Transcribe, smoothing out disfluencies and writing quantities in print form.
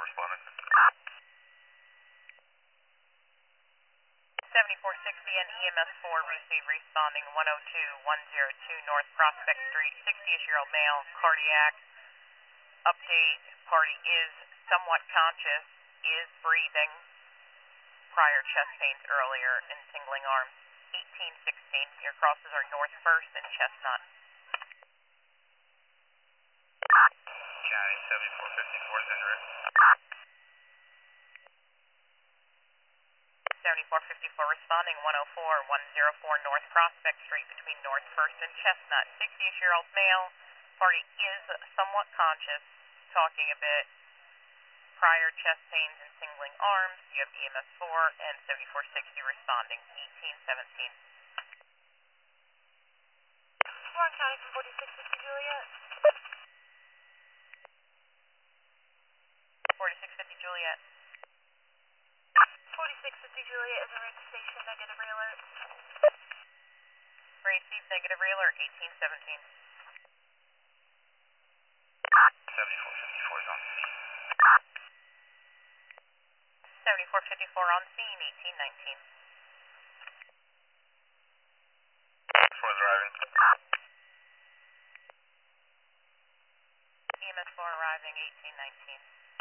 responding. 7460 and EMS4 receive responding 102-102 North Prospect Street, 60-ish-year-old male, cardiac. Update, party is somewhat conscious, is breathing, prior chest pains earlier, and tingling arms. 1816, your crosses are North 1st and Chestnut. County 7454 is en route. 7454 responding 104-104 North Prospect Street between North 1st and Chestnut. 60-ish-year-old male, party is somewhat conscious, talking a bit, prior chest pains and tingling arms. You have EMS4 and 7460 responding 1817. Warren County from 4650 Juliet. 4650 Juliet. 4650 Juliet is in the station, negative re-alert. Receive negative re-alert 1817. 7454 is on scene. 7454 on scene 1819. EMS4 is arriving. EMS4 arriving 1819.